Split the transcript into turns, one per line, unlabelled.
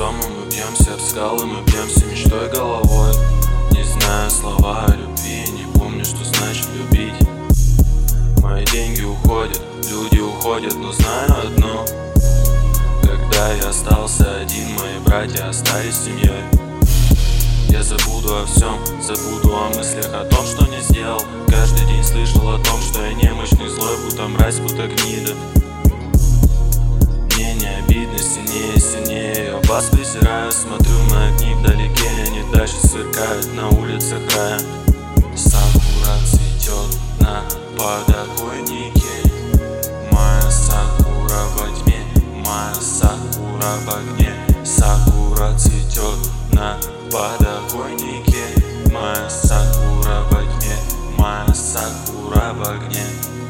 дома мы бьемся об скалы, мы бьемся мечтой головой. Не знаю слова о любви, не помню, что значит любить. Мои деньги уходят, люди уходят, но знаю одно: когда я остался один, мои братья остались семьей. Я забуду о всем, забуду о мыслях, о том, что не сделал. Каждый день слышал о том, что я немощный, злой, будто мразь, будто гнида. Мне не обидно, сильнее, сильнее я вас презираю. Смотрю на огни вдалеке, они дальше сверкают на улицах рая. Сакура цветет на подоконнике, моя сакура во тьме, моя сакура в огне. Сакура цветет на подоконнике, моя сакура во тьме, моя сакура в огне.